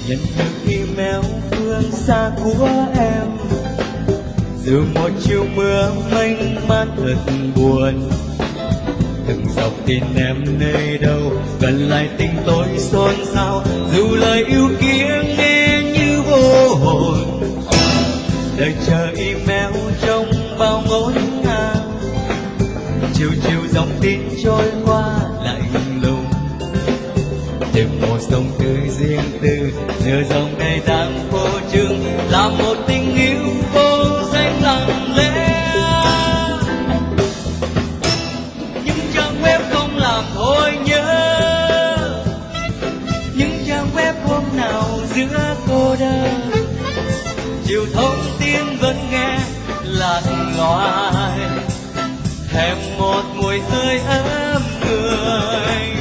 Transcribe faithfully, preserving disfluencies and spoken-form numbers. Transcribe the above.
nhận được email phương xa của em, dù một chiều mưa mênh mang thật buồn. Từng dòng tin em nơi đâu gần lại tình tôi xôn xao, dù lời yêu kia nghe như vô hồn. Đợi chờ email trong bao ngổn ngang, chiều chiều dòng tin trôi qua lạnh lùng. Từng một dòng từ riêng tư, nửa dòng ngày tháng vô chừng, là một tình yêu vô danh lặng lẽ. Những trang web không làm thôi nhớ, những trang web hôm nào giữa cô đơn, chiều thông tin vẫn nghe lạc loài, thèm một mùi hơi ấm người.